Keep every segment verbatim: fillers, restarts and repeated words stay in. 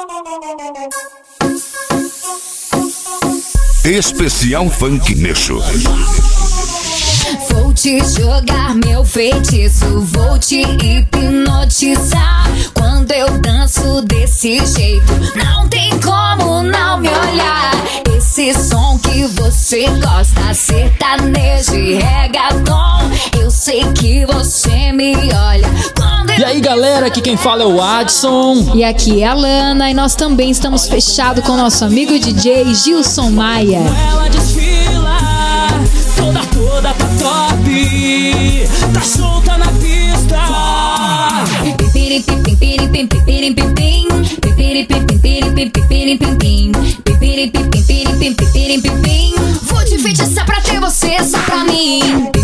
Especial Funk Nation. Vou te jogar meu feitiço, vou te hipnotizar. Quando eu danço desse jeito, não tem como não me olhar. Esse som que você gosta, sertanejo e reggaeton, eu sei que você me olha. E aí galera, aqui quem fala é o Adson. E aqui é a Lana, e nós também estamos fechados com o nosso amigo D J Gilson Maia. Ela desfila, toda, toda tá top, tá solta na pista. Vou te feitiçar pra ter você só pra mim.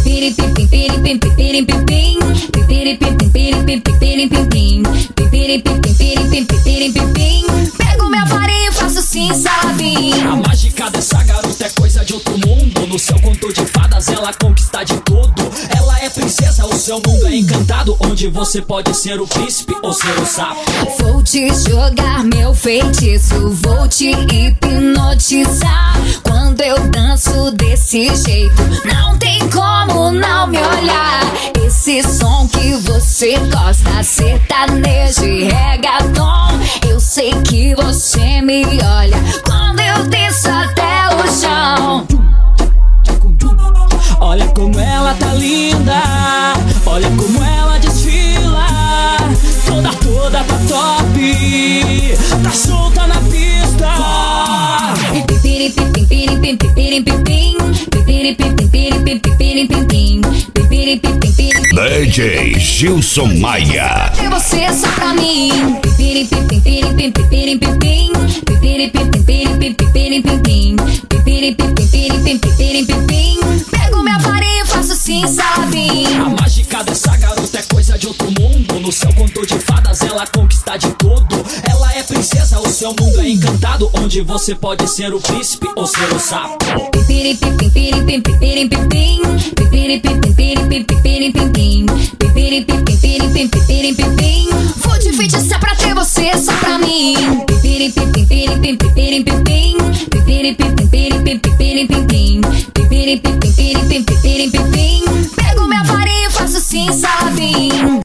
Pego minha varinha e faço sim, sabe? A mágica dessa garota é coisa de outro mundo. No seu conto de fadas ela conquista de tudo. Ela é princesa, o seu mundo é encantado, onde você pode ser o príncipe ou ser o sapo. Vou te jogar meu feitiço, vou te hipnotizar. Quando eu danço desse jeito, não tem como não me olhar. Esse som que você gosta, sertanejo e reggaeton, eu sei que você me olha quando eu desço até o chão. Olha como ela tá linda, olha como ela desfila, toda, toda tá top, tá solta na pista. D J Gilson Maia. Tem você só pra mim. Pego minha varinha e faço sim, sabe? A mágica dessa garota é coisa de outro mundo. No seu conto de fadas ela conquista de tudo. Ela é princesa, o seu mundo é encantado, onde você pode ser o príncipe ou ser o sapo. Vou te feitiçar pra ter você só pra mim.